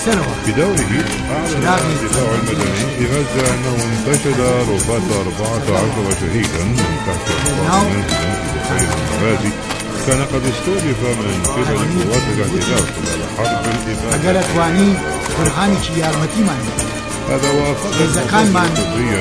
في دوره أعلن الدفاع المدني في غزة أنه انتشل رفات 14 شهيدا من تحت أنقاض منزل في بحيرة المغازي كان قد استهدف من قبل قوات الاحتلال خلال حرب الإبادة. هذا وافق القضية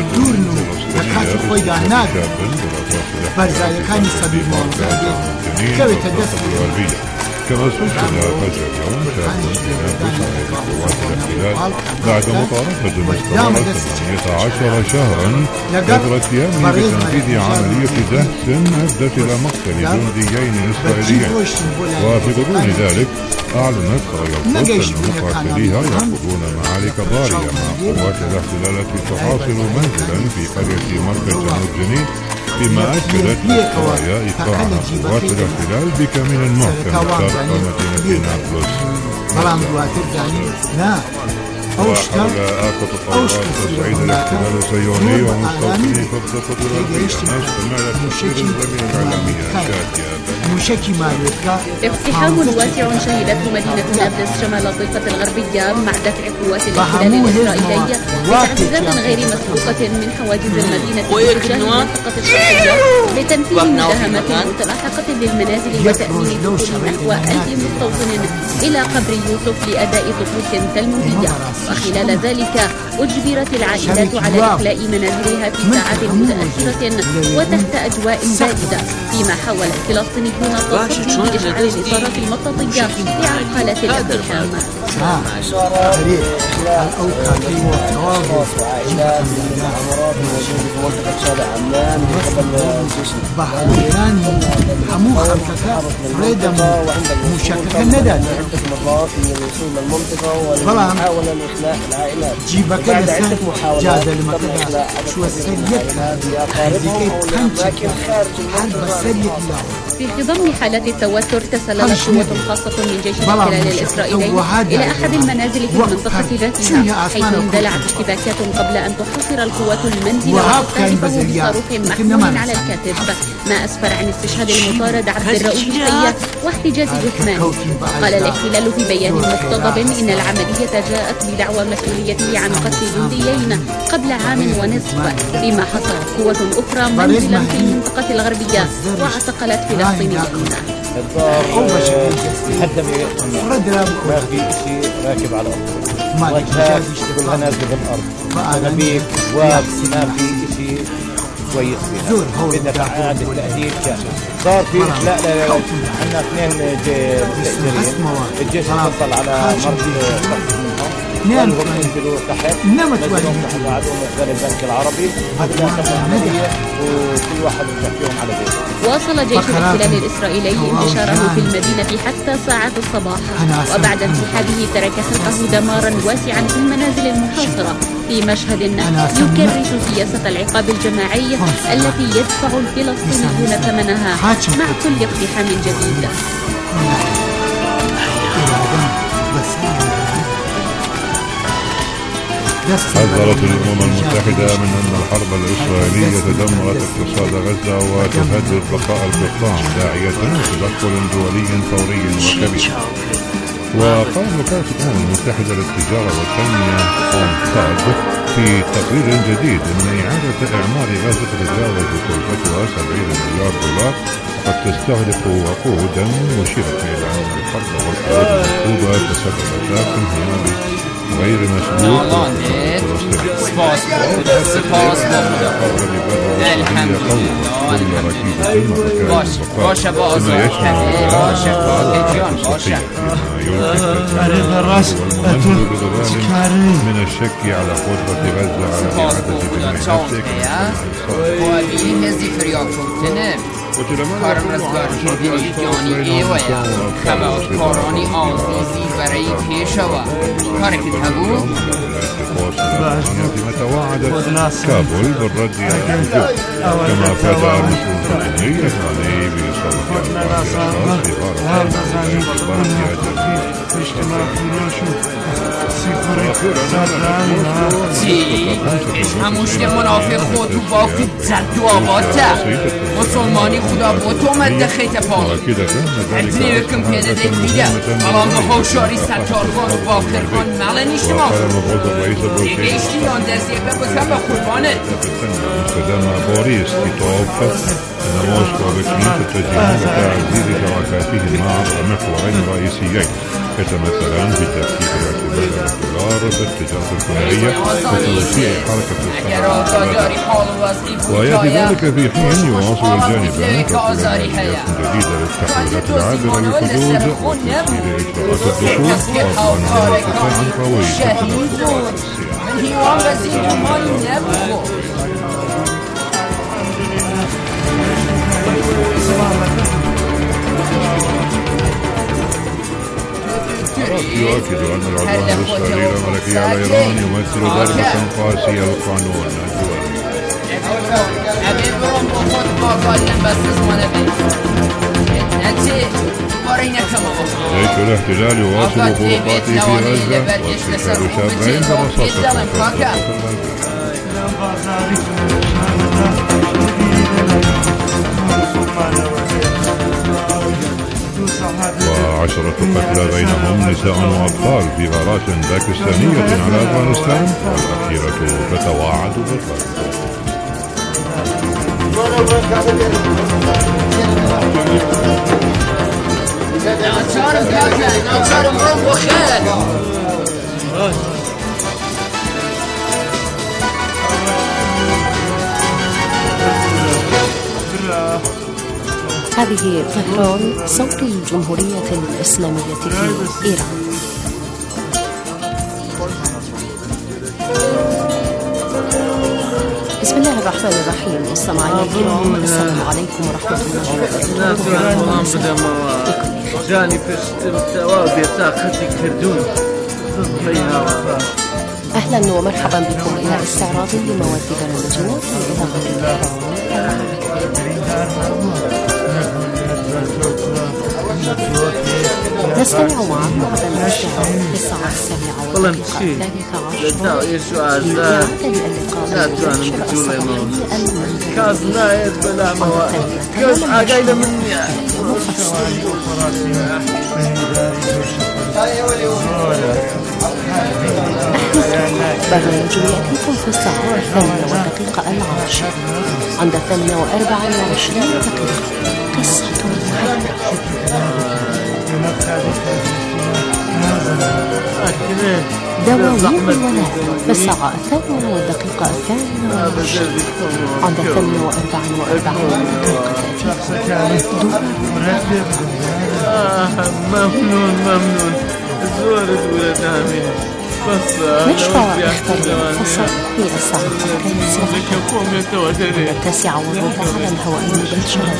الفلسطينية كما سجل فجر اليوم شاب ينافس على قوات الاحتلال بعد مطاردة استمرت 18 شهرا قدر قيامه بتنفيذ عملية دهس أدت إلى مقتل جنديين إسرائيليين. وفي غضون ذلك أعلنت قرية القدس أن مقاتليها يأخذون معارك ضارية مع قوات الاحتلال التي تحاصر منزلا في قرية مركز جنوب جنين، فيما أكدت القرية إيقاع قوات الاحتلال بكمين محكم شرق مدينة نابلس. وحول آفة تطورات تصعيد الاحتلال الصهيوني ومستوطني خطة الغربية نستمع إلى تفسير الزميل الإعلامية الشادية. اقتحام واسع شهدته مدينة نابلس شمال الضفة الغربية مع دفع قوات الاحتلال الإسرائيلية بتعزيزات غير مسبوقة من حواجز المدينة واتجاه المنطقة الشرقية لتنفيذ مداهمات متلاحقة للمنازل وتأمين دخول نحو 1000 مستوطن إلى قبر يوسف لأداء طقوس تلمودية. وخلال ذلك أجبرت العائلات على إخلاء منازلها في ساعات متأخرة وتحت أجواء باردة، فيما حاول الفلسطينيون التصدي بإشعال الإطارات المطاطية لعرقلة الاقتحام. في خضم حالة التوتر تسللت قوة خاصة من جيش الاحتلال الإسرائيلي إلى أحد المنازل في المنطقة ذاتها، حيث اندلعت اشتباكات قبل أن تحاصر القوات المنزل وتقتحمه بصاروخ محمول على الكاتب، ما أسفر عن استشهاد المطارد عبد الرؤوف السياح واحتجاز جثمانه. قال الاحتلال في بيان مقتضب إن العملية جاءت بدعوى مسؤوليته عن قتل جنديين قبل عام ونصف، فيما حصرت قوة أخرى منزلا في المنطقة الغربية واعتقلت فلسطينيين. ما في شيء راكب على الأرض، وجهات كلها نازلة بالأرض، نبيك وما في شيء كويس فيها، بدنا إعادة تأهيل كامل. صار في لا عندنا 2 مستأجرين، الجيش تفضل على مرض نزلوا تحت نزلوا تحت بعدهم مخزن البنك العربي بدنا ناخذ عملية وكل واحد بيحكيهم على بيته. واصل جيش الاحتلال الإسرائيلي انتشاره في المدينة حتى ساعات الصباح، وبعد انسحابه ترك خلفه دمارا واسعا في المنازل المحاصرة، في مشهد يكرس سياسة العقاب الجماعي التي يدفع الفلسطينيون ثمنها مع كل اقتحام جديد. حذرت الأمم المتحدة من أن الحرب الإسرائيلية دمرت اقتصاد غزة وتهدد بقاء القطاع، داعية لتدخل دولي فوري وكبير. وقالت وكالة الأمم المتحدة للتجارة والتنمية UNCTAD في تقرير جديد أن إعادة إعمار غزة تتجاوز كلفتها 70 مليار دولار قد تستهدف وقودا، مشيرة إلى أن الحرب والحروب المفروضة تسببتا في انهيار غير مسبوق سپاس الحمد لله. باشه با آزاد کنه، باشه جان باشه. من الشك على قدرة غزة على إعادة بناء نفسك. وابی هزی فریاد کنه. کارم رزگار شدنی جانی ایویا خبرکارانی آزیزی برای پیشوا کارك تهبو فيما توعدت كابول بالرد على الهجوم، كما فاد مسؤول فلسطيني إسرائيلي بإصابة 4 أشخاص في غارة هموشت منافق خود تو باقی زد و آباده مسلمانی خدا با تو مده خیط پامی ادنی بکن پیده دیده الان به خوشاری ستارگان و باقرگان ملنیش ما دیگه اشتیان در زیبه بکن به قربانه نموذج وبكين التسجيل وتعزيز شراكاتهم مع محورين رئيسيين يتمثلان في ترتيب الاعتماد على الدولار في التجارة الثنائية وتوسيع حركة السفر ويأتي ذلك في حين يواصل الجانبان تطوير جديدة للتحويلات العابرة للحدود وتسهيل إجراءات الدخول وضمانها الدفاع عن فوائد التدفقات السياحية. يؤكد أن العدوان الإسرائيلي الأمريكي على إيران يمثل ضربة قاسية للقانون الدولي. جيش الاحتلال يواصل خروقاته في غزة واستشهاد شابين برصاصة وعشرة قتلى بينهم نساء وأطفال في غارات باكستانية على أفغانستان والأخيرة تتواعد بالقتل. هذه طهران صوت الجمهورية الإسلامية في إيران. بسم الله الرحمن الرحيم. مستمعينا الكرام، السلام عليكم ورحمة الله وبركاته. جاني فشت طاقتي كردون. أهلا ومرحبا بكم إلى استعراض لمواد برنامجنا في إذاعة نستمع معكم على الاستعراض في الساعة 7:30 برنامج يأتيكم في الساعة 8:10 عند 8:24 قصة دواوين الولاء في الساعة 8:28 عند 8:44 ممنون زور الولد آمين نشرة اختبار فصل في الساعة 9:15 على الهواء مباشرة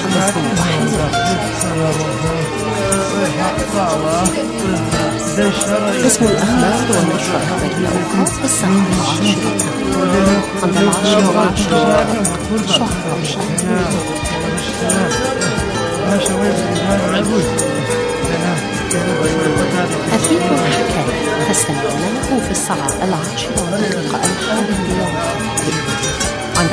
قسم الأخبار والنشرة الخبرية أخرى في الساعة 10 عند 10:10 أثير الحكاية تستمعون له في الساعة 10:10 عند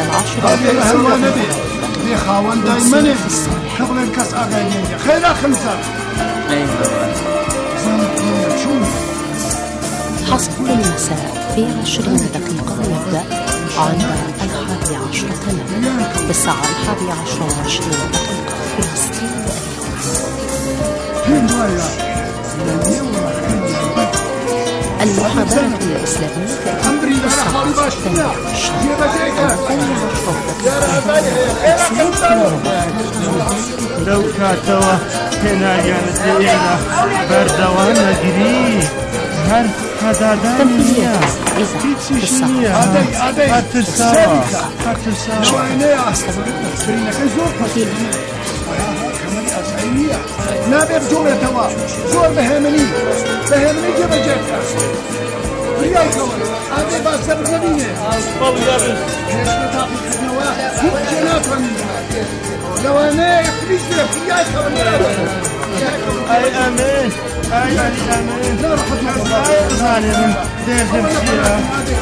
10 حصد المساء في 20 دقيقة يبدأ عند 11:10 تماما بالساعة 11:20 فلسطين. المحاضرة الإسلامية في الساعة 12 لو كاتوا هنا ينزينا بردوان نجري هر حدادا تنفيذية في الساعة نابر جملة توا زور بهمني جبل جيتا ريال كون هذا بس سبب نبيه والله جنات لو انا فليس ريال كون اي امين أي أمين ظالم دير فيها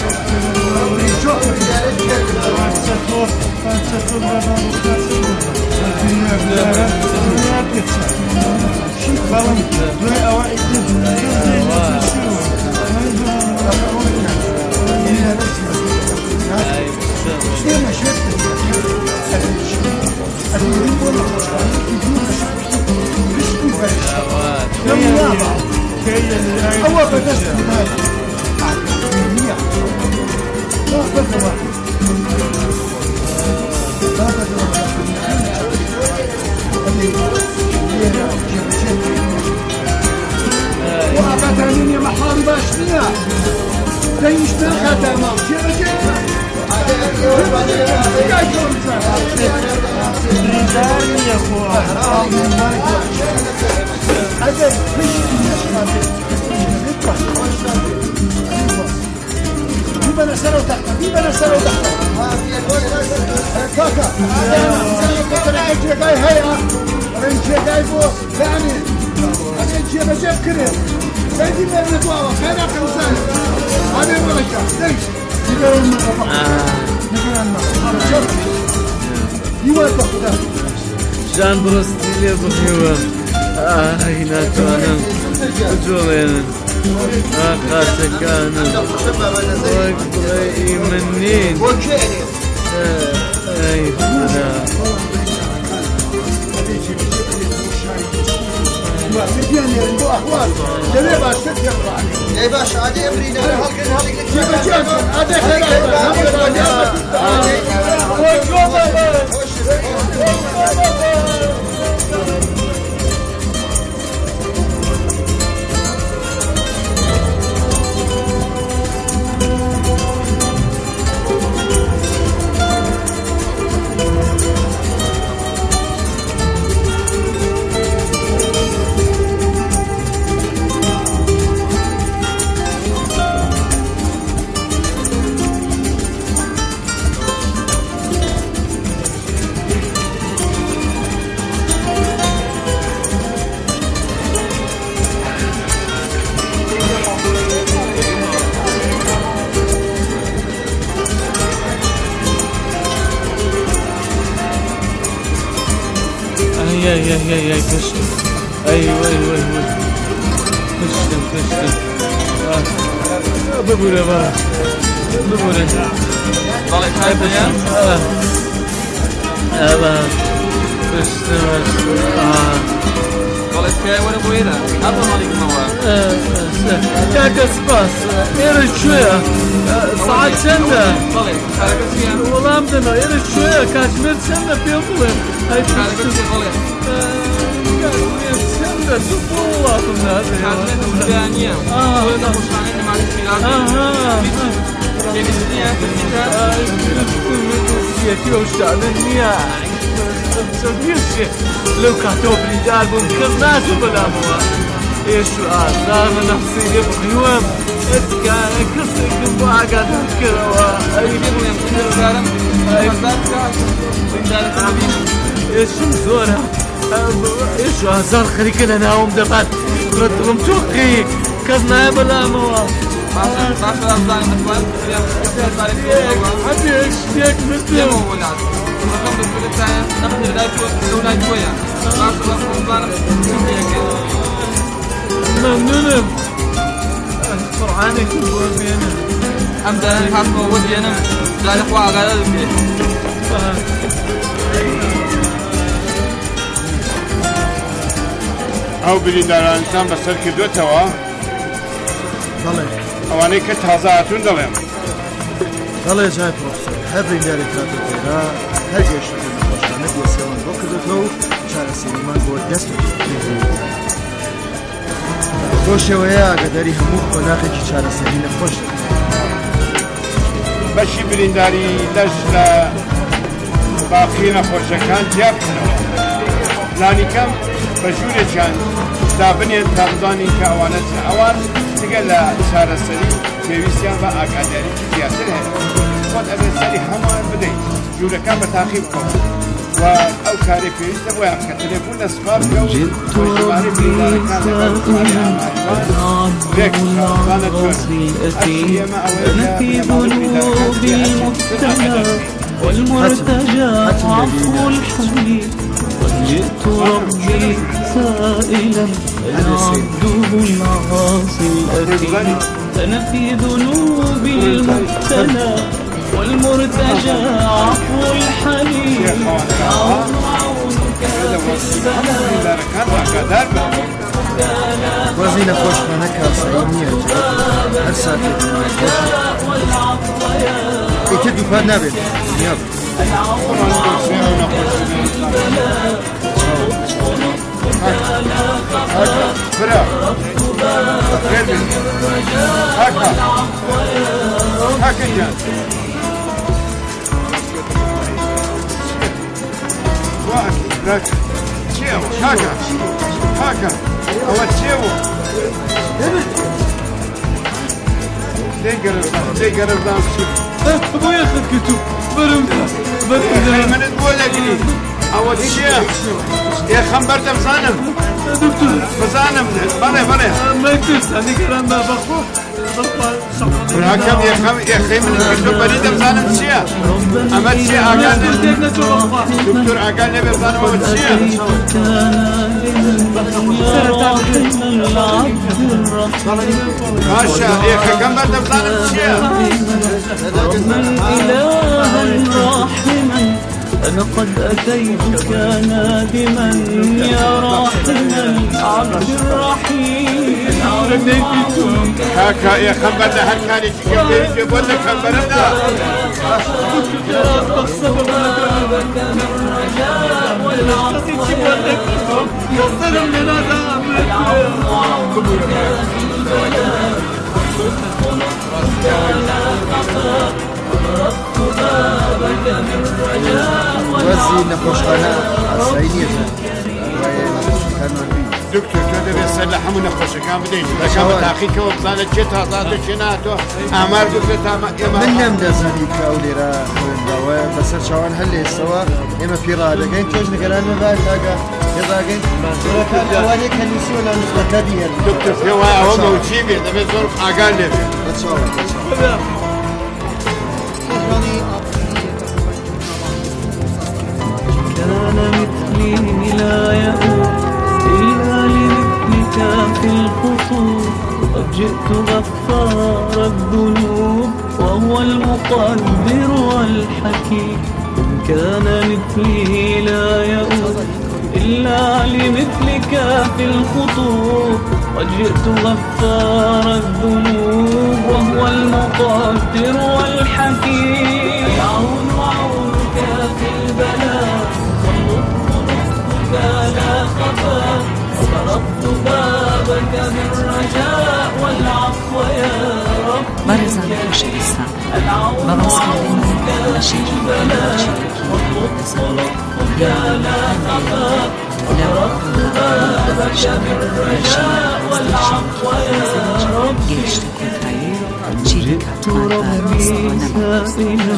هو بدست وأبدا يا محاري باشتنا دايشنا خدمة بيبنا سنة تحت كاكا رنجي جاي هيا رنجي جاي بو يعني رنجي بجيب كريم سيدي من الدواء خير خمسان هذا المرجع ليش جان برستيلي بخيوة هنا توانا جولين خاصة كانوا وقبلي منين اي فلا يا باشا عادي امرينا يا كشتم ايوه كشتم بابولا بابولا طالع خايف يا كشتم طالع كاي وانا بوينا هذا مالك نوار كاكا سباس يرد شوية صعد سنة طالع حركة فيها والله مدنا يرد شوية كاشمير سنة بيوصلين هاي حركة فيها طالع سنة والله كنا هذا ثانية ولا مش معناه مع الفيلات كيف الدنيا كيف وشتعلني صديقي لو كاتوب لي داربون كم ناس بلا موا ايش سؤال صار نفسي بقيوم اتكا كسك بواقع تذكر اي كلام ايش مزورة ايش هزار خليك انا ناوم دفعت ردهم توقي كزنا بلا موا حديك شتيك مثل ممنونم فرعانك بوفينا أمدا الحق ودي أنا لا نخوى على البيت أو بليندار إنسان بسر كدو توا أواني كتهزاتون دلهم ضلي جاي بروفيسور هبري داري كاتو تيرا هرجي شكل مخوشانه بيسيوان بوكدتو شارع سينمان بو دست خوشه ويا قدري همو خلاقي شارع سينمان خوش بشي بلينداري لجل باقينا خوشكان جابتنا لاني كم بجوري كان دابنين تابزاني كأوانت أوان تقل شارع سينمان بيويسيان با أقادري كياسر هي خود أبن سري همان بدي جوري كان بتاخيب كون وأو كاري في تبغى كتليفون أسفار جو جئت ربي سائلا عبد العاصي الأثيم أنا في ذنوبي المبتلى والمرتجى عفو الحليم جئت ربي سائلا أنا عبده العاصي الأثيم أنا في ذنوبي المبتلى والمرتجى عفو الحليم عونك في البلاء وزينة خوش منك سعينية هرساتي اكيد يفاد نابل نياب هكا أول شيء ليه قرب أبوي أخذ كتب برمنا من تقول لك لي أول شيء يا خمبر تمصانم دكتور مصانم بره ما يكتس هذه كلام بخو راكم يا خي من الكتب بري تمصانم شيء أما شيء أقل دكتور أقل نبي مصانم أول شيء ماشا يا خي كم بر تمصانم شيء من إله راحما أنا قد أتيتك نادما يا راحما عبد الرحيم هكا يا خبرنا هالكاني كيف يقول لك خبرنا بخصب بابك من رجاء والعطف كسر من عذابك وزي نخوش خنا سعينية دكتور كذا بيسلح حمو نخوش كان بديش لكن بتاخيك وبزانة جتها ضاد شناته أعمال دكتور من نم دزاني كأوليرا وين بس شوان هل السوا إما في رادة جين توج نقلان من بعد هذا يضا جين كان أولي كان يسوون المستقبلية دكتور في هو موجيبي ده بيزور أقل نبي بتصور كان مثلي لا يؤول إلا لمثلك في الخطوب قد جئت غفار الذنوب وهو المقدر والحكيم كان مثلي لا يؤول إلا لمثلك في الخطوب قد جئت غفار الذنوب وهو المقدر والحكيم عونك في البلاء لا خفا وضربت بابك بالرجاء والعفو يا رب برز عن كل شيء بغص علينا مشيك لا خفا وضربت بابك بالرجاء والعفو يا رب جئت ربي سائلا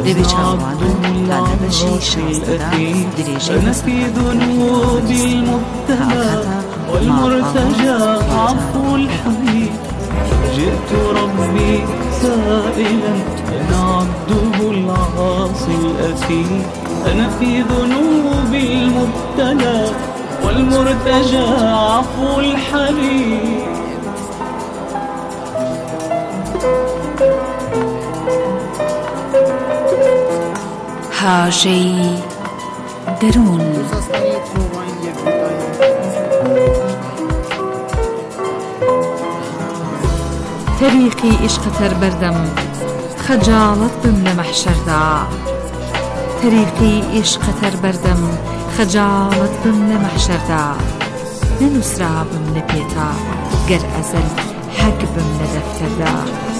عبد الأثيم أنا في ذنوبي المبتلى والمرتجى عفو الحبيب جئت ربي سائلا أنا عبده العاصي الأثيم أنا في ذنوبي المبتلى والمرتجى عفو الحبيب هاجي درون تريقي إشقتر بردم خجالت بم لمحشر دا تريقي إشقتر بردم خجالت بم لمحشر دا ننسرا بم لبيتا گر أزل حق بم لدفتر دا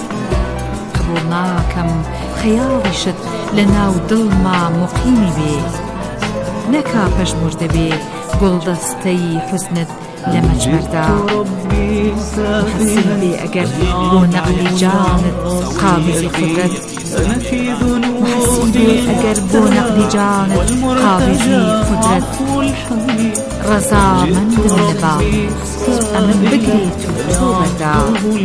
قبولناكم خيالي شد لناو دل ما مقيمي بي نكا پشمرده بي گلدستي حسنت لمجمردا حسن بي اگر بو نقلي جانت قابض قدرت سيدي اگر بو نقدی جانت قابضی قدرت رضامند من با امن بگری تو بدا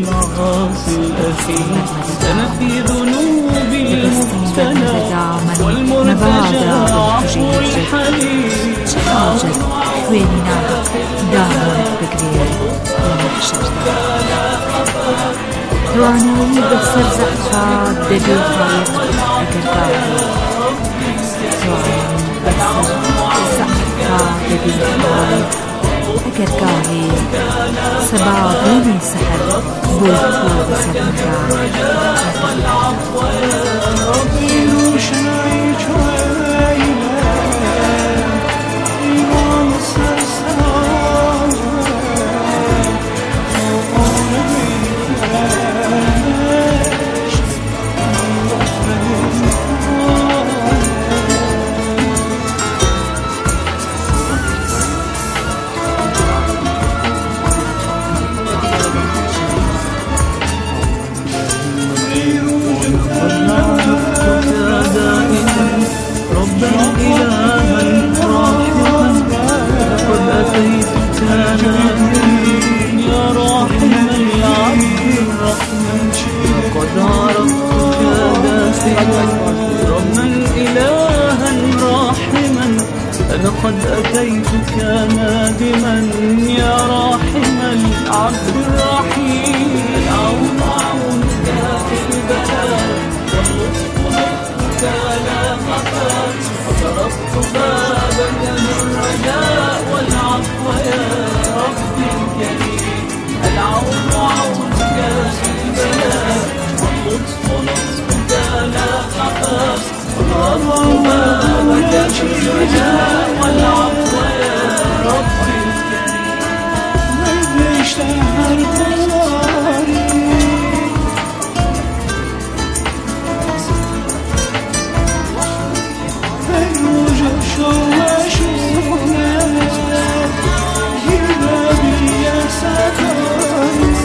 أنا في ذنوبي المبتلى والمرتجى والحليم حاجة ويننا دامون بگری محشر توانایی بسر زعفا دبی خایق اگر کاری توانایی بسر زعفا دبی خایق اگر کاری سبابینی سحر بلتو بسر مدار لقد أتيتك نادما يا راحم العبد الرحيم العون عونك في البلاء واللطف لطفك لا خفت وطرقت بابك بالرجاء والعفو يا ربي الكريم العون عونك في البلاء واللطف لطفك لا خفت وطرقت بابك بالرجاء والعفو يا ربي الكريم اشتهر قراري فيروج شواشونا يبابي يا سكاري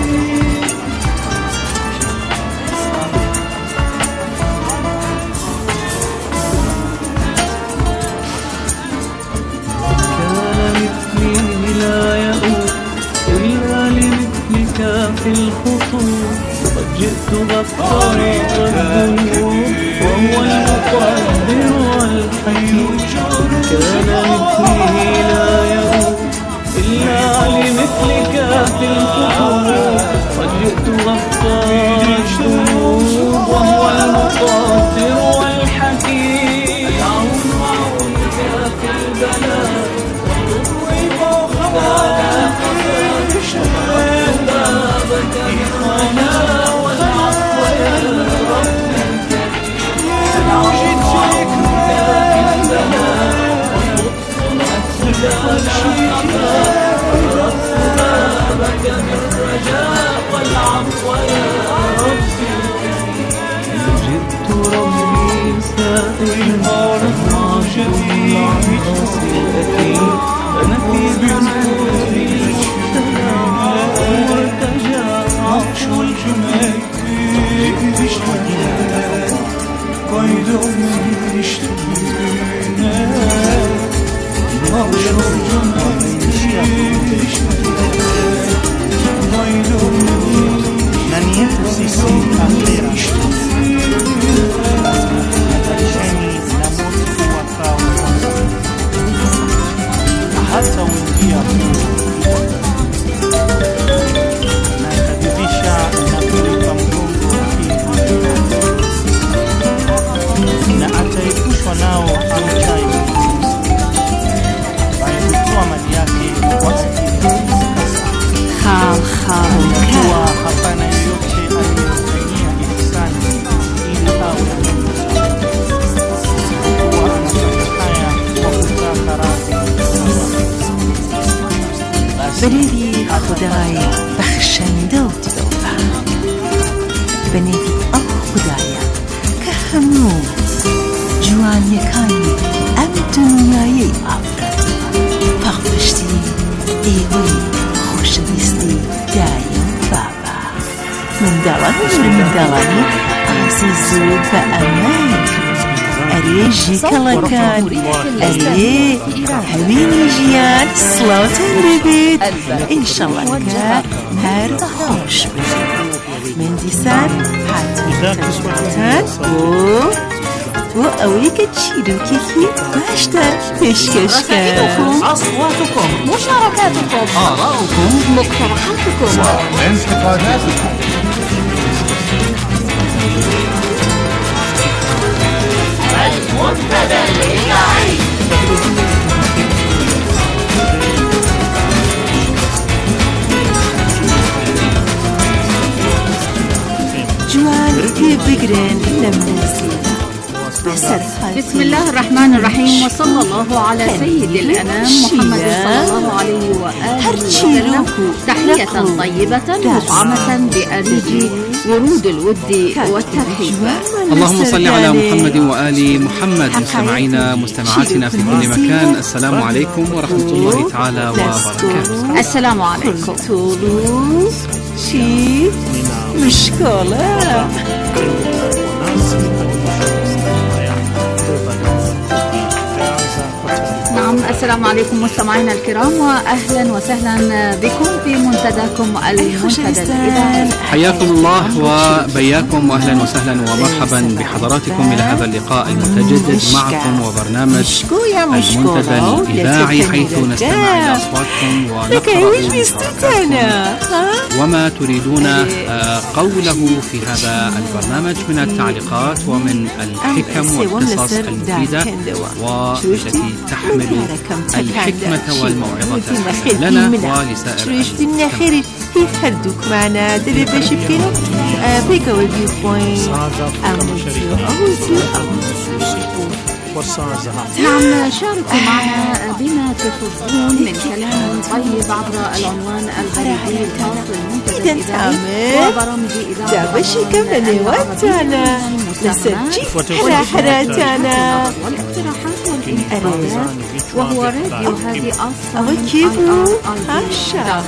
في الخطوط قد جئت غفارا الذنوب وهو المقدر والحكيم كان مثلي لا يؤوب إلا لمثلك في الخطوط قد جئت غفارا الذنوب وهو المقدر والحكيم العون عونك في البلاء واللطف لا خفاش بابك بالرجاء والعفو يا رب الكريم العون عونك في البلاء واللطف لطفك لا خفاش بابك بالرجاء والعفو يا رب الكريم جئت ربي سائلا راجعي عن وصيتي أنا في ذنوبي مرتجى عرش الجمال قيد من اشتبهنا عرش الجمال قيد من يفسسي أخيرا hata uingia nakadirisha na kulipa mgongo na ataepushwa nao amchayo ambaye hutoa mali yake kwa kuwa hapana yoyote aliyofanyia ihsani ili awe kuwa anafanya haya kwa kutaka radhi. بنادي خداي بخشنده وتوبة بنادي خدايا كهمو جوان يكاني أم دنياي أفرد بغفشتي إيوي خوش بيستي دايم بابا من دواني عزيزي بأمان أريجي كلاكان أري هبيني جيان صلاة البيت إن شاء الله كهر خوش من ديسان هاتي كتان وأوليك تشيدو كيكي باشتر تشكشكا أصواتكم مشاركاتكم آراءكم مقترحاتكم انتقاداتكم المنتدى الإذاعي جوان بيقرن لمنزل بسم الله الرحمن الرحيم وصلى الله على سيد الأنام محمد صلى الله عليه وآله وسلم تحية طيبة مطعمة بأريج ورود الود والترحيب. اللهم صل على محمد وآل محمد. مستمعينا مستمعاتنا في كل مكان، السلام عليكم ورحمة الله تعالى وبركاته. السلام عليكم. شي مشكلة. نعم، السلام عليكم مستمعينا الكرام واهلا وسهلا بكم في منتداكم المنتدى الإذاعي. حياكم الله وبياكم واهلا وسهلا ومرحبا بحضراتكم الى هذا اللقاء المتجدد معكم وبرنامج المنتدى الإذاعي، حيث نستمع الى اصواتكم ونقرأ وما تريدون قوله في هذا البرنامج من التعليقات ومن الحكم والقصص المفيدة والتي تحمل الحكمة والموعظة لنا ولسائر المستمعين. كيف حدوك معنا دبي باش يبكينا بيكا والفيو بوينت نعم، شاركوا معنا بما تحبون من كلام طيب عبر العنوان البريدي الخاص بالمنتدى الإذاعي وبرامج إذاعة دابا شي كمان وقتنا نسجل حراتنا والاقتراحات والإنتقادات، وهو راديو هذه أصلا أوكيبو هاشا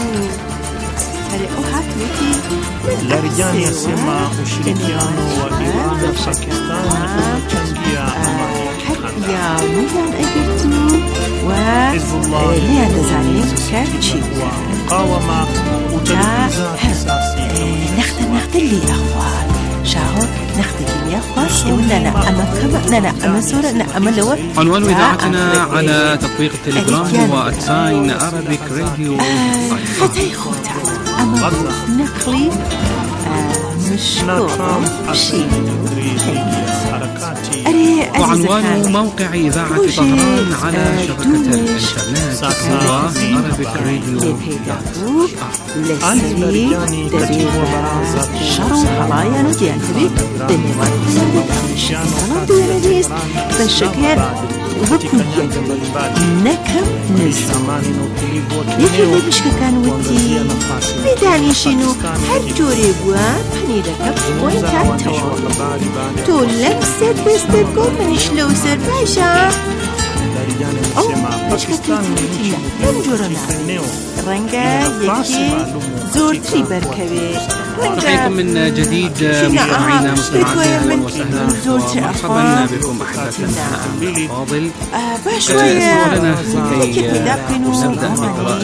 Larijani yasema ushirikiano wa Iran na Pakistan kuchangia amani ومقاومة وتنفيذ حساسي. نختل لي أخوان شاهو نختل لي أخوان ولا لا أما سورة أما لو عنوان إذاعتنا على تطبيق التليجرام هو @sign Arabic Radio. فتي خوتا أما نقلي مشكور شيء. وعنوان موقع إذاعة طهران على شبكة الإنترنت هو Arabic Radio. شرو حلايا نجيان تبي دنيوان سندت بشكل وبكل نكم نزمان يكي بشكل كان ودي بداني شنو هرجوري بوان بني لكب وين تعتشو تولك سيد بستبكم من شلو سر باشا بشكل تيتي ينجرنا رنجا يكي زور تريبر كبير نحييكم من جديد مستمعينا مستمعاتنا وسهلا ومرحبا بكم احبتنا الفاضل. سؤالنا لكي نبدا بقراءة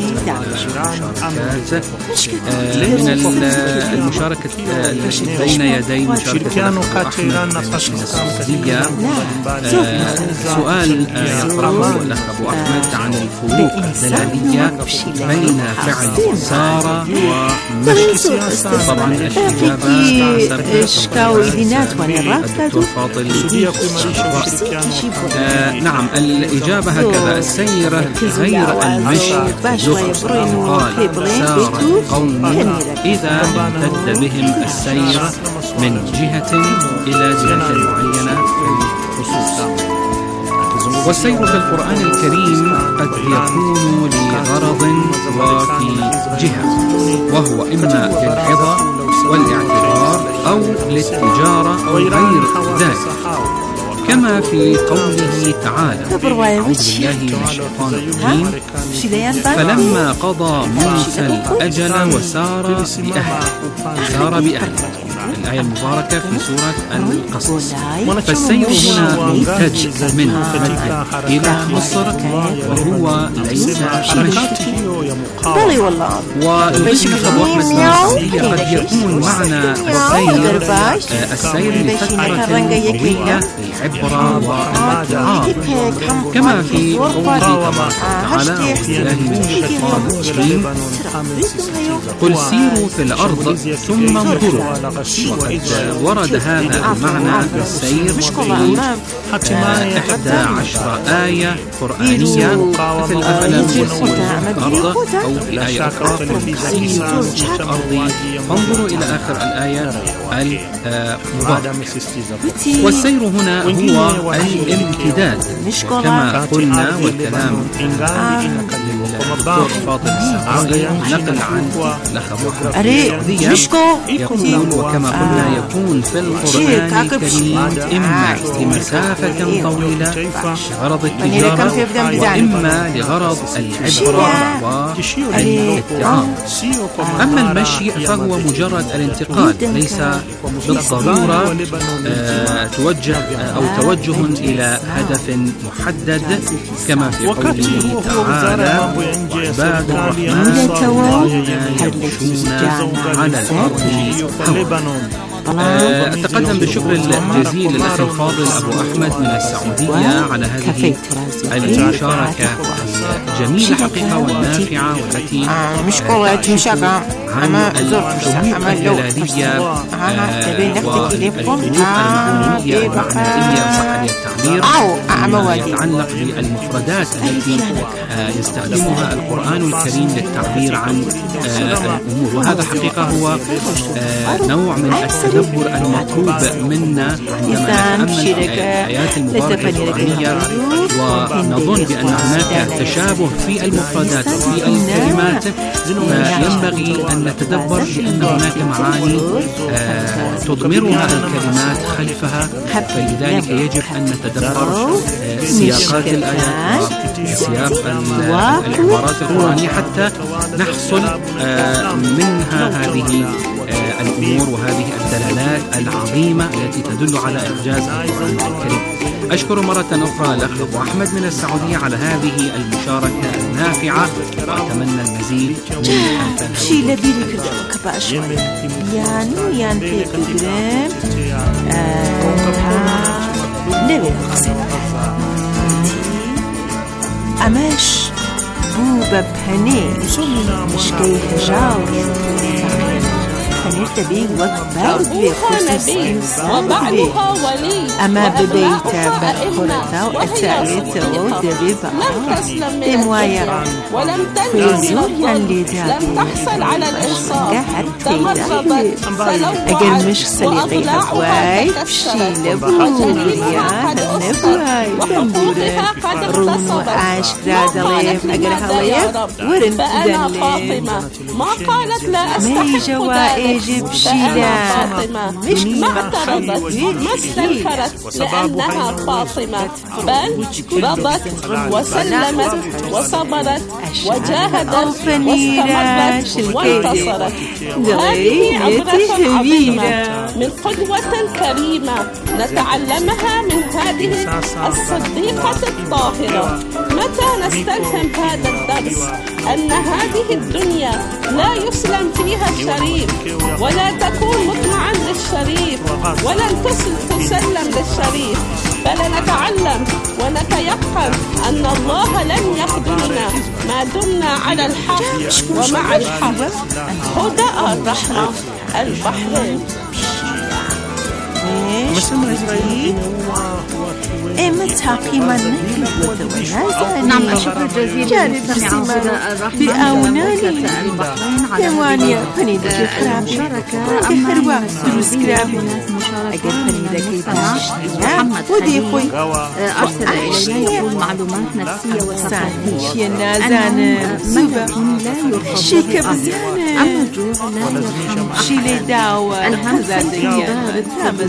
المشاركات من المشاركة التي بين يدي مشاركة أحمد السعودية. سؤال يطرحه الأخ أبو أحمد عن الفروق الدلالية بين فعل سارة ومشي. طبعا الإجابة الدكتور فاضل. نعم، الإجابة هكذا: السيرة غير المشي قال سار قوم إذا امتد بهم السير من جهة إلى جهة معينة في الخصوص. والسير في القرآن الكريم قد يكون لغرض وفي جهة، وهو إما للعظة والاعتبار أو للتجارة أو غير ذلك، كما في قوله تعالى: أعوذ بالله من الشيطان الرجيم: فلما قضى موسى الأجل وسار بأهله الآية المباركة في سورة القصص. فالسير هنا ممتد من مكة إلى مصر وهو ليس مشي. ويضيف أبو أحمد السعودي قد يكون معنى السير لفترة طويلة للعبرة والاتعاظ، كما في قوله تبارك وتعالى: قل سيروا في الأرض ثم انظروا. وقد ورد هذا المعنى للسير في 11 آية قرآنية، مثل أفلم يسيروا في الأرض، أو في آية أخرى سيروا في الأرض فانظروا إلى آخر الآية المباركة. والسير هنا هو الامتداد كما قلنا، والكلام للدكتور فاضل السعودي نقل عن لخبة يقول: وكما قلنا يكون في القرآن الكريم إما لمسافة طويلة لغرض التجارة، وإما لغرض العبرة والاتعاظ. أما المشي فهو مجرد الانتقال، ليس بالضرورة توجه إلى هدف محدد، كما في قوله تعالى: وعباد الرحمن يمشون على الأرض هونا. أتقدم بالشكر الجزيل للأخ الفاضل أبو أحمد من السعودية على هذه المشاركة الجميلة حقيقة والنافعة، والتي عن الحقوق الجلالية والحقوق المعنوية والمعنوية صح التعبير، وما يتعلق بالمفردات التي يستخدمها القرآن الكريم للتعبير عن الأمور. وهذا حقيقة هو نوع من التدبر المطلوب منا عندما نتأمل في الآيات المباركة القرآنية، ونظن بأن هناك تشابه في المفردات وفي الكلمات، فينبغي أن نتدبر لأن هناك معاني تضمرها الكلمات خلفها، فلذلك يجب أن نتدبر سياقات الآيات وسياق العبارات القرآنية حتى نحصل منها هذه الأمور وهذه الدلالات العظيمة التي تدل على إعجاز القرآن الكريم. أشكر مرة أخرى الأخ أبو أحمد من السعودية على هذه المشاركة النافعة، وأتمنى المزيد من شي لبيري كده كباشوي يعني في الجرام نبي نقصد أماش بوبا بهني مش كي هجاوي نبي وقت وبعدها ولي أما ببيت بخرطة وأتعلت ودبي بقى موايا ولم تحصل على الإنصاف تمرضت أجل مش سليقي هواي بشي لبويا النبواي وحقوقها قد اغتصبت وقالت يا رب فأنا فاطمة ما قالت لا أستحق يجب شيلا مش ما اعترضت ما استنكرت لأنها فاطمة، بل رضت وسلمت وصبرت وجاهدت واستمرت وانتصرت. هذه عبرة عظيمة من قدوة كريمة نتعلمها من هذه الصديقة الطاهرة. متى نستلهم هذا الدرس؟ أن هذه الدنيا لا يسلم فيها الشريف، ولا تكون مطمعا للشريف، ولن تسلم للشريف، بل نتعلم ونتيقن أن الله لن يخذلنا ما دمنا على الحق ومع الحق. هدى الرحمة البحرين. نعم، الشكر الجزيل للمستمع هدى الرحمة ثواني فنيدة الخرافة كهروا دروس كرافة أجل فنيدة المستمع محمد خليل أرسل إلينا يقول معلومات نفسية وثقافية. أنهم ملك لا يرفض أما الجوع لا يرحم الهمس بارد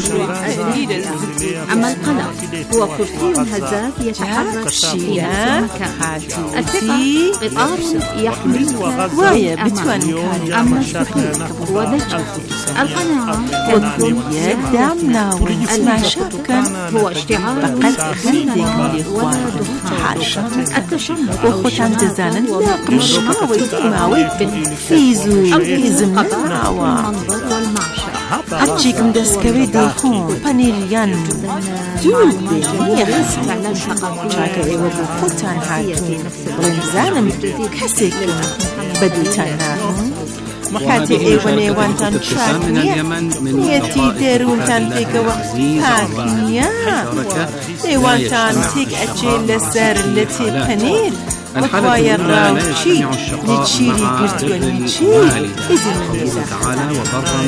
أما القلق هو كرسي هزاز يتحرك في نفس المكان. الثقة قطار يحملك في الأمان. أما السكوت هو ذكر. القناعة دعمنا ونسمع شركا هو اشتعار ولا دخان. التشمر وخوتان دزانا ناقم شقاوي تماوي فيزو يزمنا والمنظر والمعشر. أبجيكم دسكوي ديخون بانيليان دوبي يخسر شاكا إيوه خوتان هاتون رمزانم كسيك بدوتانا كاتي إيواني وانتان شاكنيا نيتي ديرون تان تيكا وحاكنيا إيوانتان تيك أجي لسر التي بانيل الحالة الأولى لا يجتمع الشقاء مع الوالدة تعالى وبرا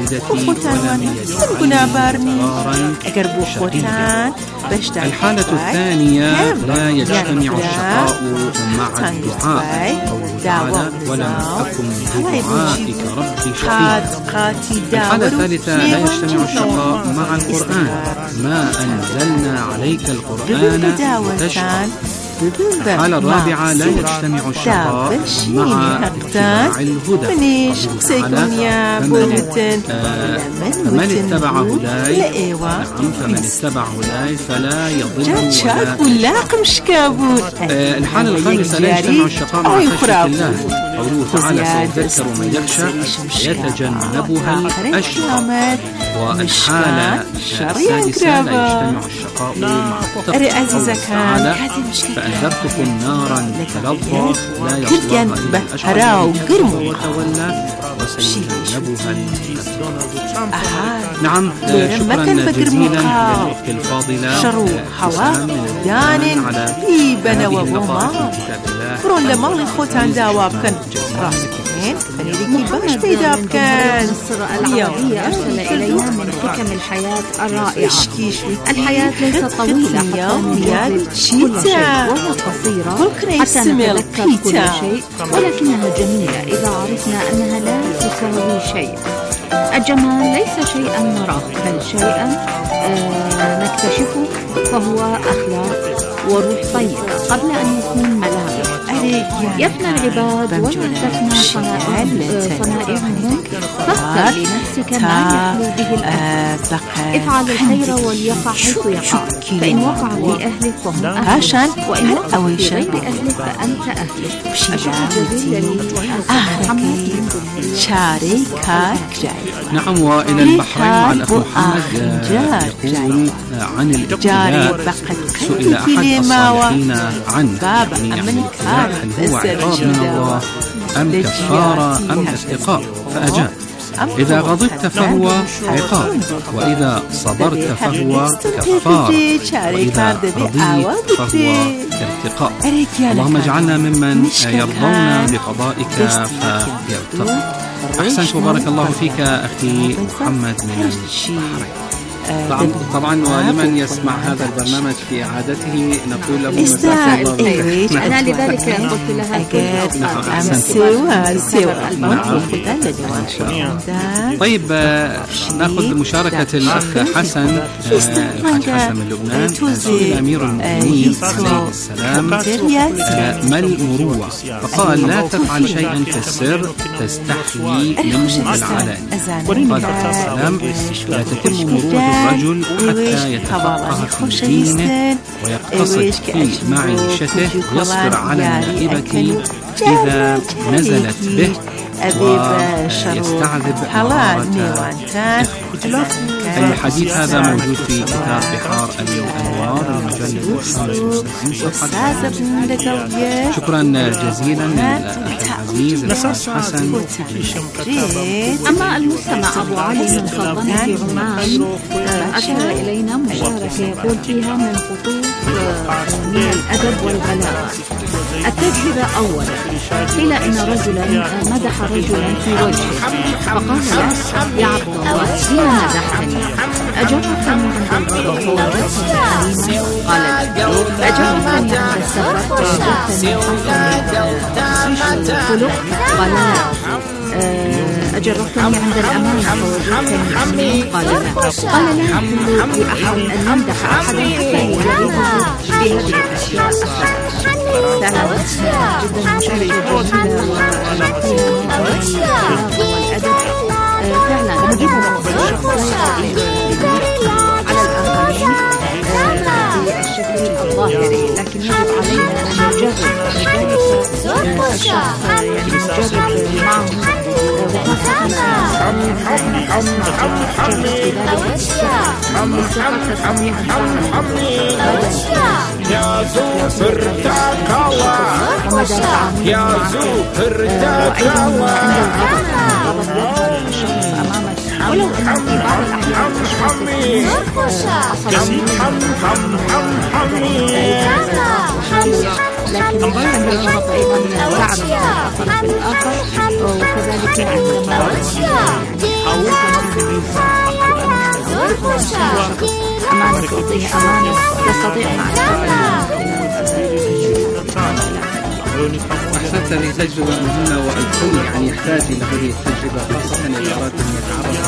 بوالدتي الحالة الثانية لا يجتمع الشقاء مع الدعاء تعالى ولم أكن بدعائك ربي شقيا. الحالة الثالثة لا يجتمع الشقاء مع القرآن ما أنزلنا عليك القرآن لتشقى. الحالة الرابعة لا يجتمع الشقاء مع اتباع الهدى فمن اتبع هداي فمن اتبع هداي فلا يضل ولا الحالة الخامسة لا يجتمع الشقاء مع خشية الله. قوله تعالى سيذكر من يخشى يتجنبها الأشقى. والحالة السادسة لا يجتمع الشقاء مع التقوى. تعالى فأنذرتكم نارا تلظى لا يصلاها إلا الأشقى وتولى وسيجنبها نعم. شكرا جزيلا للأخت الفاضلة حسام على وبوما فرون لما الخوت عندها وابكن راسكين فنيريكي باش بيداب كان العربية أرسل إلينا من حكم الحياة الرائعة. الحياة ليست طويلة حتى نجرب كل شيء ولا قصيرة حتى نتذكر كل شيء ولكنها جميلة إذا عرفنا أنها لا تساوي شيء. الجمال ليس شيئا نراه بل شيئا نكتشفه فهو أخلاق وروح طيبة قبل أن يكون ملامح. يفنى العباد ولا تفنى صنائعهم. فاختر لنفسك ما يخلو به الأهل. افعل الخير وليقع حيث يقع فإن وقع لأهلك فهم أهلك وإن وقع لغير أهلك فأنت أهلك. الشكر جزيل محمد شاركك. نعم. وإلى البحرين مع الأخ محمد يقول عن الابتلاء. سئل أحد الصالحين عن الابتلاء هل هو عقاب من الله أم كفارة أم استقاء؟ فأجاب إذا غضبت فهو عقاب وإذا صبرت فهو كفارة وإذا رضيت فهو ارتقاء. اللهم اجعلنا ممن يرضون بقضائك فيرتقوا. أحسنت وبارك الله فيك أخي محمد من البحرين. طبعا ولمن يسمع هذا البرنامج في عادته نقول له مساء الله. أنا لذلك قلت لها طيب نأخذ مشاركة الأخ حسن الحاج حسن من لبنان. سئل أمير المؤمنين عليه السلام ما المروءة فقال لا تفعل شيئا في السر تستحيي منه بالعلن. قال السلام لا تتم مروءة الرجل حتى يتفقه في دينه ويقتصد في معيشته يصبر على النائبة إذا نزلت به ويستعذب حرارة. الحديث هذا موجود في كتاب بحار الأنوار المجلد 65. شكرا جزيلا للأخ العزيز الأستاذ حسن. أما المستمع أبو علي من صلبان في عمان أشار إلينا مشاركة يقول فيها من خطوط من الأدب والبلاغة. التجربة أولا قيل إن رجلا مدح رجلا في وجهه فقال له يا عبد الله لما مدحتني؟ أجاب قال أجرت عند السفر خلق قال لا أجرتني عند الأمان فوجدتني قال لا قال لا يحل لأحد أن يمدح أحدا حتى يجربه بهذه الأشياء فعلا جدا مشاركة جميلة والأدب فعلا نجيب على الآخرين بالشكل الظاهري لكن يجب علينا أن نجرب الشخص يعني نجرب معه يا زوفر تاكاوا يا زوفر تاكاوا ولو أن في بعض الأحيان لكن عند الغضب أيضا تعرف الطرف الآخر وكذلك عندما أمانة تعطيه أمانة يستطيع أحسنت هذه تجربة مهمة والكل يعني يحتاج إلى هذه التجربة خاصة إذا أراد أن يتعرف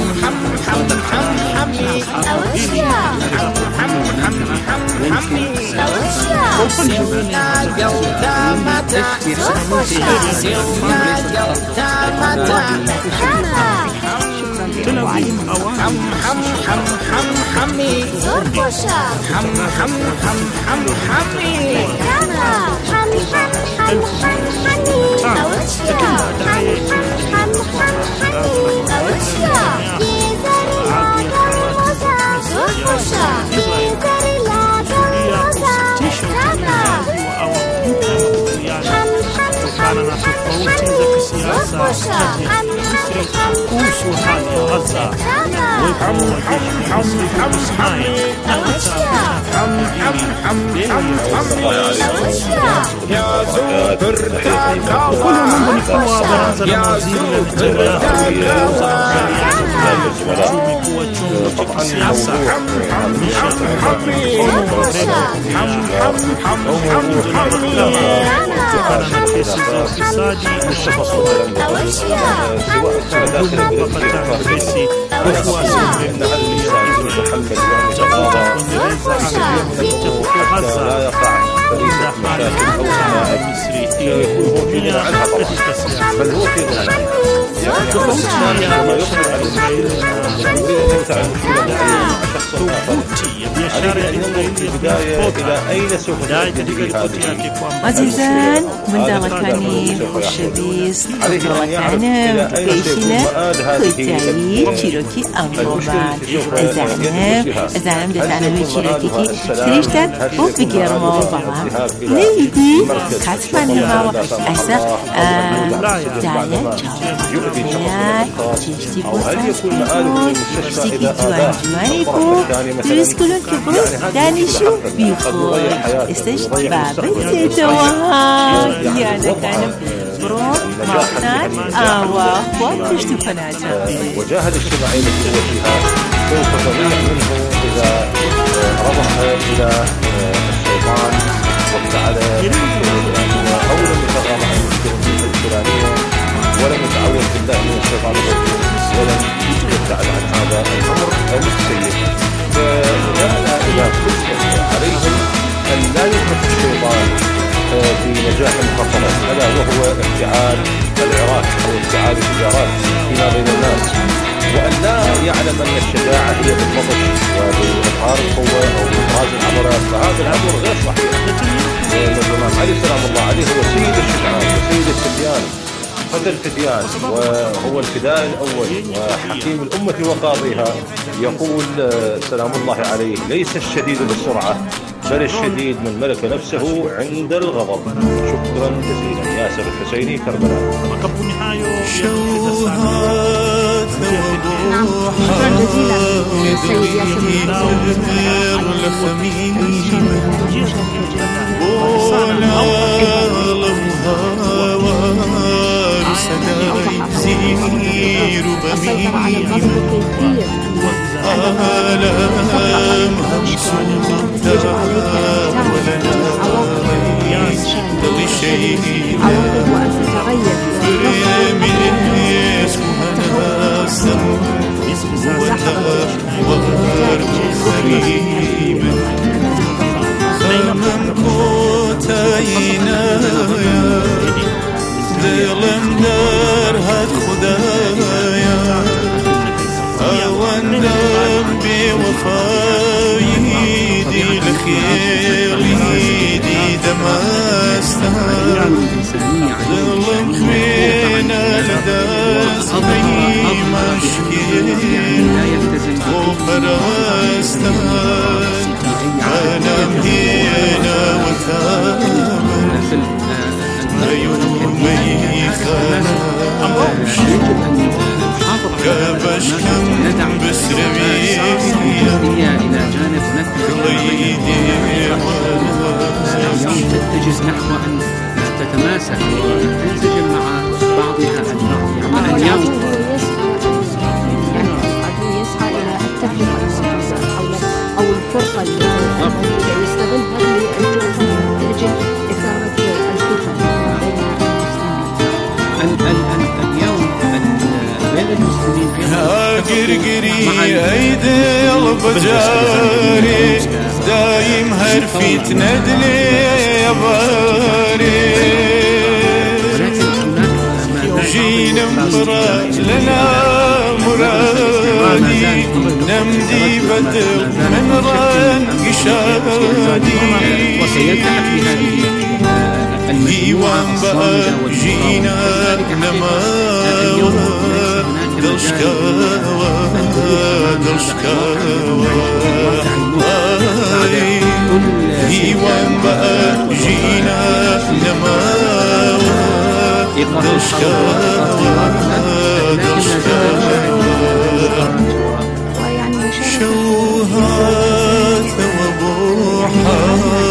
وكل من قوى برنامج الموازين بل هو في عزيزان من داغتاني خوشویست وطنم كيشنا خويتاني تشيروكي أمروبان زانم دتانوي تشيروكي تريشتان وبيجرمو بابا ليدي كاتفاني هوا أسا دايا تشاويا تشتي بوساسكو تشتي جواني بو تريسكولون كبرو دانيشو بيخو استش بابا تتوها يانا كانم برو مقنات آوا وانتشتو فناتا وجاهد الشبعين بقوتها سوف تضيع منه إذا رضح إلى الشيطان وابتعد أو لم يتغاضى عن المشكلة الفلانية ولم يتعوذ بالله من الشيطان الرجيم ولم يبتعد عن هذا الأمر السيء فجعل إلى كل عليهم أن لا يترك الشيطان في نجاح المخططات ألا وهو ابتعاد العراك أو ابتعاد التجارات فيما بين الناس وأن لا يعلم أن الشجاعة هي بالبطش وبإظهار القوة أو بإفراز العضلات فهذا الأمر غير صحيح. الإمام علي سلام الله عليه هو سيد الشجعان وسيد الفتيان قدر الفتيان وهو الفداء الأول وحكيم الأمة وقاضيها يقول سلام الله عليه ليس الشديد بالسرعة بل الشديد من ملك نفسه عند الغضب. شكرا جزيلا ياسر الحسيني كربلاء. شكرا جزيلا سيد ياسر السيطرة على الغضب كيفية العالم همسومته ولنا ضل شيء بريميس وهناسا والنار غريب خمم كوتاينا دلم دار هاد خدايا أوندم بوفاي دي الخير دي دمستان ظلم فينا لداس مشكين وفرستان أنا مهينا وثامن يومي خانش كبش كم بسرمي إلى جانب اليوم تتجه نحو أن تتماسك وتنسجم مع بعضها البعض يعني اليوم يسعى إلى التفرقة أو الفرقة اللي يستغلها لأجل إثارة الفتن بين اليوم بين المسلمين قرقري ايدي البجاري دايم هرفي تندلي يا باري جينا مراد لنا مرادي نمدي بدر من ران قشادي وسيلتحق بهذه ديوان بقى جينا نماوى دلشكاوى ديوان بقى جينا نماوى شوهات وبوحة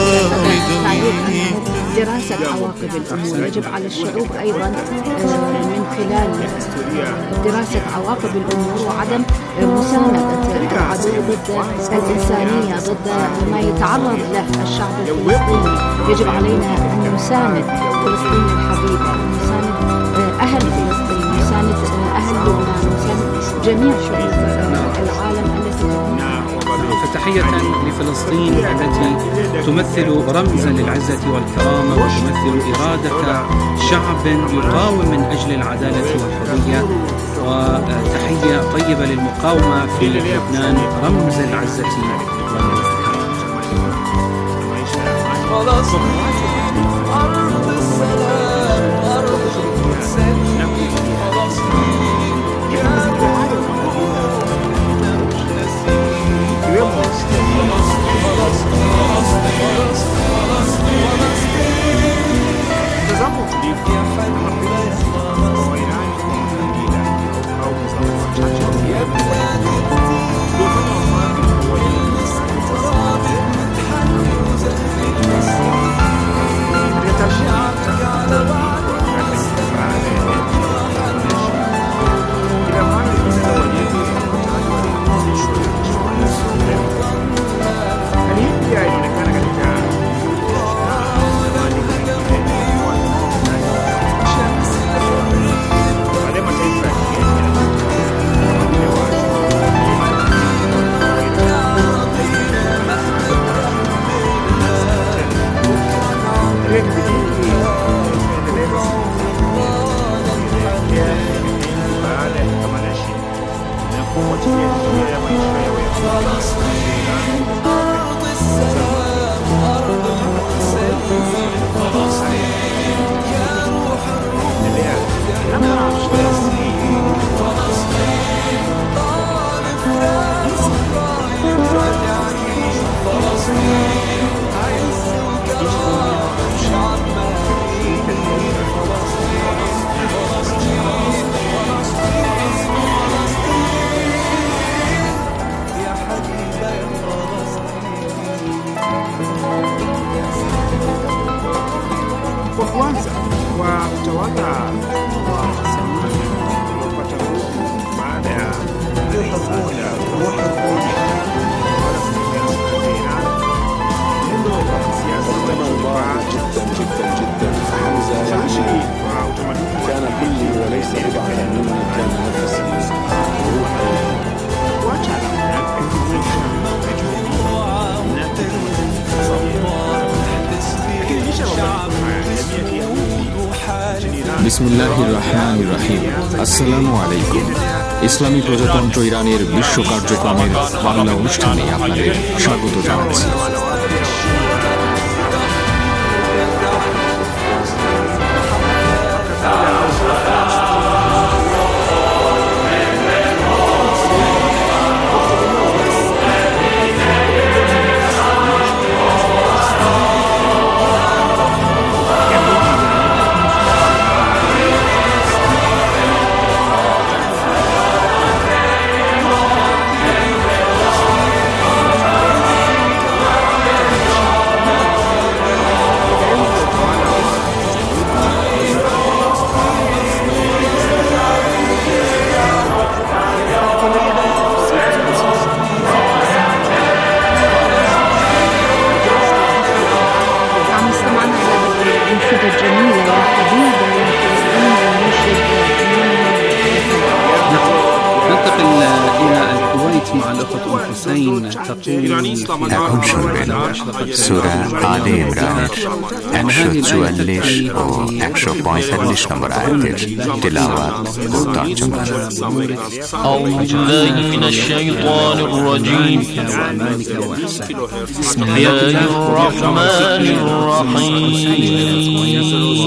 دراسة عواقب الأمور يجب على الشعوب أيضا من خلال دراسة عواقب الأمور وعدم مساندة العدو ضد الإنسانية ضد ما يتعرض له الشعب الفلسطيني. يجب علينا أن نساند فلسطين الحبيبة، نساند أهل فلسطين، نساند أهل لبنان، نساند جميع شعوب العالم التي فتحية لفلسطين التي تمثل رمزا للعزة والكرامة وتمثل إرادة شعب يقاوم من أجل العدالة والحرية، وتحية طيبة للمقاومة في لبنان رمز العزة বিসমিল্লাহির রহমানির রহিম। আসসালামু আলাইকুম। ইসলামী প্রজাতন্ত্র ইরানের বিশ্ব কার্যক্রমের বাংলা অনুষ্ঠানে আপনাদের স্বাগত জানাচ্ছি। এখন শুনবেন সূরা আলে ইমরানের 144 ও 145 নম্বর আয়াতের তিলাওয়াত ও তর্জমা। أعوذ بالله من الشيطان الرجيم. بسم الله الرحمن الرحيم.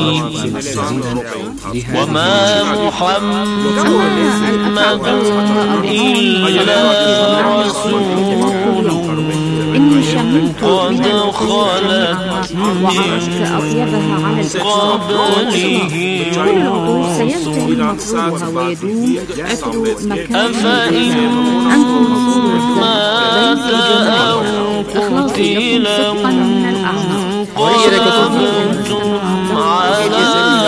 وما محمد إلا رسول إني شممت قد خلت من قبله سينتهي مطلوبها ويدوم عطر مكان أفإن مات أو قتل انقلبتم على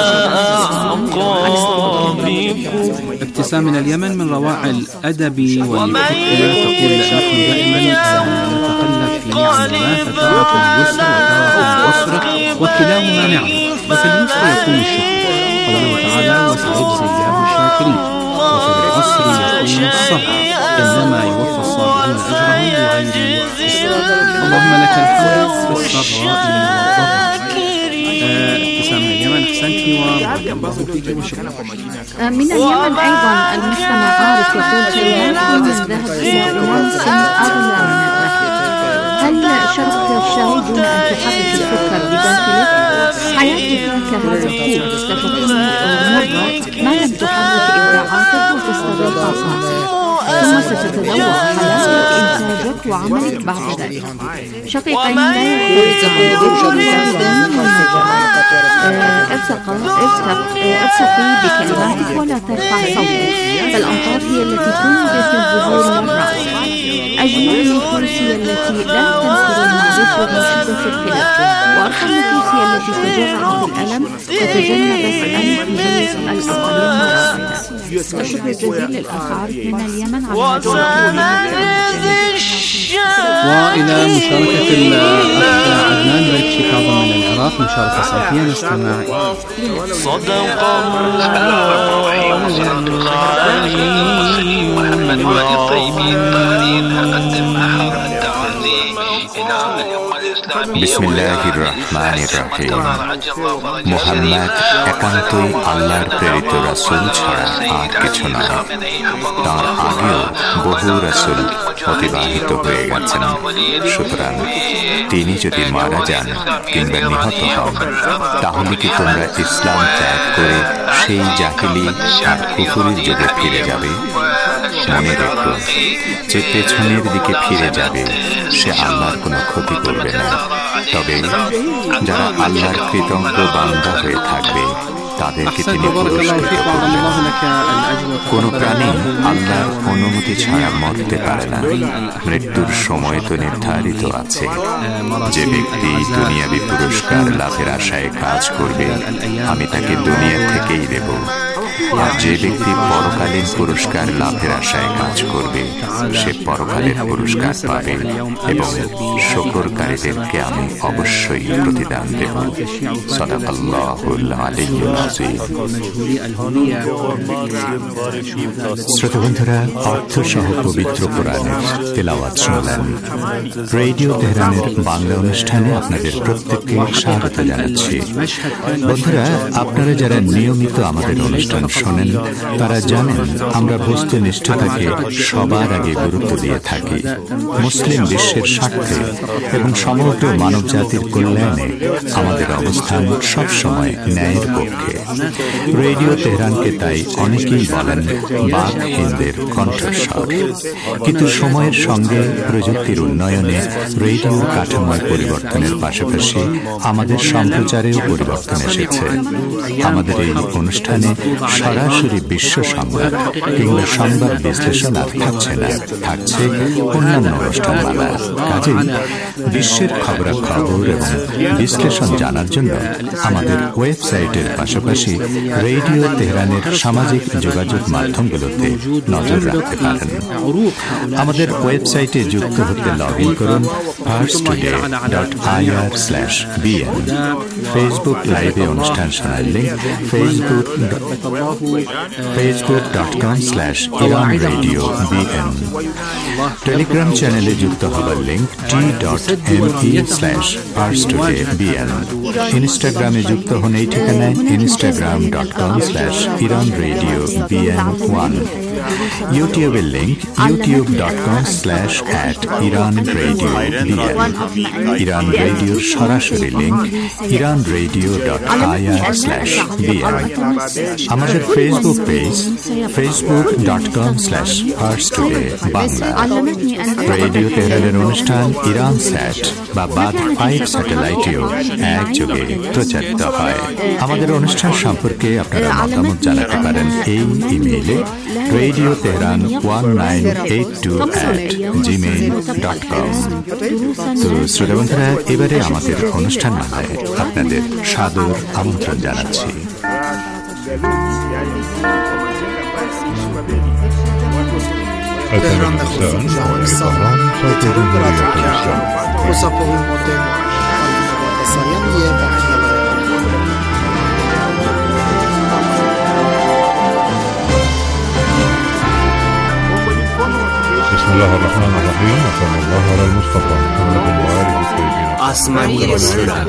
أعقابكم. ابتسام من اليمن من رواعي الأدب والفقه تقول نحن دائما نتقلب في نعم الله، فتارة اليسر وتارة العسر وكلاهما نعمة، وفي اليسر يكون الشكر قال الله تعالى وسيجزي الله الشاكرين، وفي العسر يكون الصبر إنما يوفى الصابرون أجرهم بغير حساب. اللهم لك الحمد في السراء والضراء. ابتسام من اليمن أحسنتي وبارك الله فيك وشكرا. من اليمن أيضا المستمع عارف يقول كلمات من الذهب إلى أناس أغلى من الذهب. هل شربت الشاي دون أن تحرك السكر بداخله؟ حياتك كهذا الكوب ستكون مرة ما لم تحرك إبداعاتك وتستغل طاقاتك، ثم ستتذوق حلاوة إنتاجك وعملك بعد ذلك. شقيقين لا ارتقي بكلماتك ولا ترفع صوتك، فالأمطار هي التي تنبت الزهور الرائعة. أجمل النفوس هي التي لا تنكر المعروف رغم شدة الخلاف، وأرقى النفوس هي التي تجرعت الألم وتجنبت أن تجلس الآخرين مراحلها. الشكر الجزيل للأخ عارف من اليمن على وإلى مشاركة الأخ عدنان بيت كاظم من العراق، مشاركة صوتية نستمع. صدق محمد والطيبين বিসমিল্লাহির রহমানির রহিম। মুহাম্মদ একান্তই আল্লাহর প্রেরিত রাসূল ছাড়া আর কিছু নয়। তার আগেও বহু রাসূল অতিবাহিত হয়ে গেছেন, সুতরাং তিনি যদি মারা যান কিংবা নিহত হন, তাহলে কি তোমরা ইসলাম ত্যাগ করে সেই জাহিলি আর কুফরির যুগে ফিরে যাবে? মনে রেখো, যে পেছনের দিকে ফিরে যাবে সে আল্লাহর কোনো ক্ষতি করবে না, তবে যারা আল্লাহর কৃতজ্ঞ বান্দা হয়ে থাকবে তাদেরকে তিনি পুরস্কৃত করবেন। কোন প্রাণী আল্লাহর অনুমতি ছাড়া মরতে পারে না। মৃত্যুর সময় তো নির্ধারিত আছে। যে ব্যক্তি দুনিয়াবি পুরস্কার লাভের আশায় কাজ করবে, আমি তাকে দুনিয়া থেকেই দেব। আর যে ব্যক্তি পরকালীন পুরস্কার লাভের আশায় কাজ করবে সে পরকালের পুরস্কার পাবে এবং শুকরকারীদেরকে আমি অবশ্যই প্রতিদান দেব। সাদাকাল্লাহুল আলিয়্যুল আযীম। শ্রোতাবন্ধুরা, অর্থসহ পবিত্র কোরআনের তেলাওয়াত শুনলেন। রেডিও তেহরানের বাংলা অনুষ্ঠানে আপনাদের প্রত্যেককে স্বাগত জানাচ্ছি। বন্ধুরা, আপনারা যারা নিয়মিত আমাদের অনুষ্ঠান শোনেন তারা জানেন আমরা বস্তুনিষ্ঠতাকে সবার আগে গুরুত্ব দিয়ে থাকি। মুসলিম বিশ্বের স্বার্থে এবং সমগ্র মানব জাতির কল্যাণে আমাদের অবস্থান সবসময় ন্যায়ের পক্ষে। রেডিও তেহরানকে তাই অনেকেই বলেন বাক হিন্দের কণ্ঠস্বর। কিন্তু সময়ের সঙ্গে প্রযুক্তির উন্নয়নে রেডিও কাঠামোয় পরিবর্তনের পাশাপাশি আমাদের সম্প্রচারেও পরিবর্তন এসেছে। আমাদের এই অনুষ্ঠানে সরাসরি বিশ্ব সংবাদ কিংবা সংবাদ বিশ্লেষণ আর থাকছে না, থাকছে অন্যান্য অনুষ্ঠানমালা। কাজেই বিশ্বের খবরাখবর এবং বিশ্লেষণ জানার জন্য আমাদের ওয়েবসাইটের পাশাপাশি রেডিও তেহরানের সামাজিক যোগাযোগ মাধ্যমগুলোতে নজর রাখতে পারেন। আমাদের ওয়েবসাইটে যুক্ত হতে লগ ইন করুন farstoday.ir/bn। ফেসবুক লাইভে অনুষ্ঠান শোনার লিঙ্ক facebook.com/iranradiobn। টেলিগ্রাম চ্যানেলে যুক্ত হবার লিঙ্ক t.me/farstodaybn। ইনস্টাগ্রামে যুক্ত হন এই ঠিকানায় instagram.com/iranradiobn1। ইউটিউবের লিঙ্ক youtube.com/iranradiobn। ইরান রেডিওর সরাসরি লিঙ্ক iranradio.ir/bn। আমাদের ফেসবুক পেজ facebook.com/farstodaybangla। রেডিও তেহরানের অনুষ্ঠান ইরান স্যাট বা বাদ 5 স্যাটেলাইটেও একযোগে প্রচারিত হয়। আমাদের অনুষ্ঠান সম্পর্কে আপনারা মতামত জানাতে পারেন এই ইমেইলে radioteheran1982@gmail.com। তো শ্রোতাবন্ধুরা, এবারে আমাদের অনুষ্ঠান মালায় আপনাদের সাদর আমন্ত্রণ জানাচ্ছি। تهران مساء طهران صوت جمهورية الإسلام. بسم الله الرحمن الرحيم، وصلى الله على المصطفى محمد وآله الطيبين الطاهرين.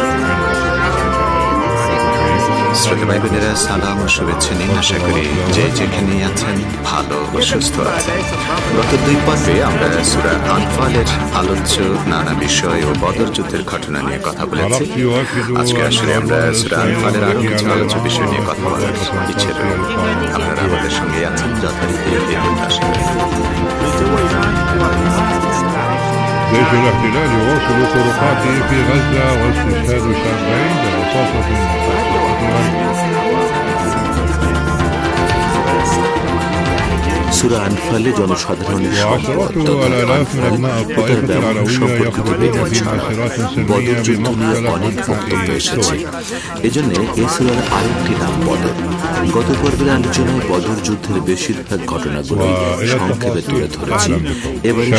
শ্রোতা ভাই বোনেরা, সালাম ও শুভেচ্ছা নিন। আশা করি যে যেখানে আছেন ভালো ও সুস্থ আছেন। গত 2 পর্বে আমরা সূরা আনফালের আলোচ্য নানা বিষয় ও বদর যুদ্ধের ঘটনা নিয়ে কথা বলেছি। আজকে আসলে আমরা সূরা আনফালের আরো কিছু আলোচ্য বিষয় নিয়ে কথা বলার ইচ্ছে রয়েছে। আপনারা আমাদের সঙ্গে আছেন যথারীতি جيش الاحتلال يواصل طرقاته في غزة واستشهاد شابين برصاصة من সূরা আনফালে জনসাধারণের অনেক বক্তব্য এসেছে। এজন্য এ সূরার আরেকটি নাম বদর। গত পর্বের আলোচনায় বদর যুদ্ধের বেশিরভাগ ঘটনাগুলো সংক্ষেপে তুলে ধরেছি। এবারে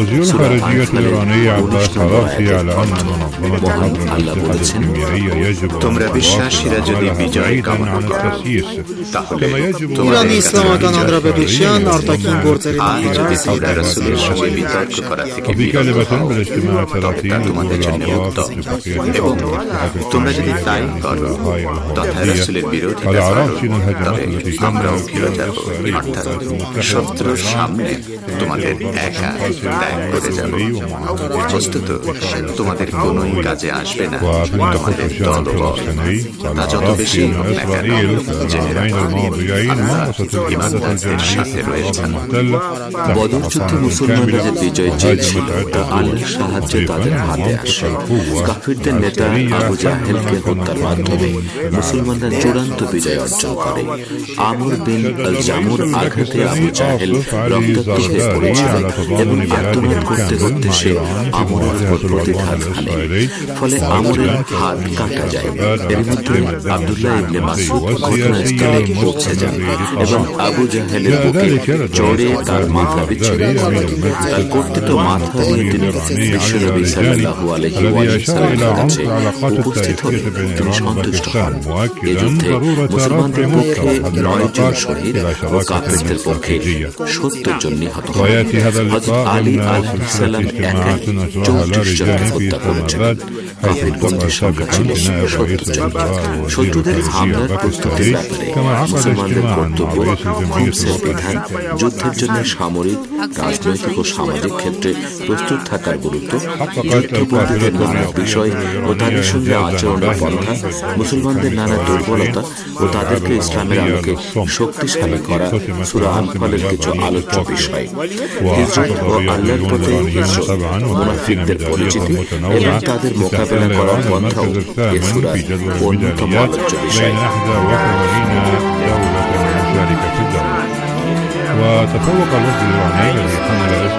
আল্লাহ বলেছেন, তোমরা বিশ্বাসীরা যদি বিজয় কামনা করো তাহলে ইরানি ইসলাম আন্দোলন արտաքին գործերի তোমরা রাসূলের সঙ্গে বিতর্ক করা থেকে তোমাদের জন্য উত্তম, এবং তোমরা যদি তাই করো তথা রাসূলের বিরোধিতা করো তবে আমরাও ফিরে যাব, অর্থাৎ শত্রুর সামনে তোমাদের একা ত্যাগ করে যাব। বস্তুত তোমাদের কোনোই কাজে আসবে না তোমাদের দলবল, তা যত বেশি হোক না কেন জেনে রাখো আল্লাহ ইমানদারদের সাথে রয়েছে। হয়েছেন। বদর যুদ্ধে মুসলমানরা যে বিজয় চেয়েছিল তা আল্লাহর সাহায্যে তাদের হাতে আসে। কাফিরদের নেতা আবু জাহেলকে হত্যার মাধ্যমে মুসলমানরা চূড়ান্ত বিজয় অর্জন করে। আমর বিন আল জামুর আঘাতে আবু জাহেল রক্তাক্ত হয়ে পড়েছিল এবং আত্মনাদ করতে করতে সে আমরের উপর প্রতিঘাত হানে, ফলে আমরের হাত কাটা যায়। এর মধ্যে আব্দুল্লাহ ইবনে মাসউদ ঘটনাস্থলে পৌঁছে যান এবং আবু জাহেলের বুকে চড়ে তার মাথা বিচ্ছিন্ন করেন। তার কর্তৃত মাথা নিয়ে তিনি বিশ্বনবী সাল্লাল্লাহু আলাইহি ওয়াসাল্লামের কাছে উপস্থিত হলে তিনি সন্তুষ্ট হন। এ যুদ্ধে মুসলমানদের পক্ষে 9 জন শহীদ ও কাফিরদের পক্ষে 70 জন নিহত হন। হযরত আলী আলাইহিস সালাম একা 34 জনকে হত্যা করেছেন। কাফির বন্দীর সংখ্যা ছিল 70 জন। শত্রুদের হামলার প্রস্তুতির ব্যাপারে মুসলমানদের কর্তব্য, হোমসের বিধান, যুদ্ধের জন্য সামরিক, রাজনৈতিক ও সামাজিক ক্ষেত্রে প্রস্তুত থাকার গুরুত্ব, যুদ্ধবন্দীদের নানা বিষয় ও তাদের সঙ্গে আচরণের পন্থা, মুসলমানদের নানা দুর্বলতা ও তাদেরকে ইসলামের আলোকে শক্তিশালী করা সূরা আনফালের কিছু আলোচ্য বিষয়। হিজরত ও আল্লাহর পথে হিজরত, মুনাফিকদের পরিচিতি এবং তাদের মোকাবেলা করার পন্থাও এ সূরার অন্যতম আলোচ্য বিষয়। وتفوق الوفد الإيراني الذي حمل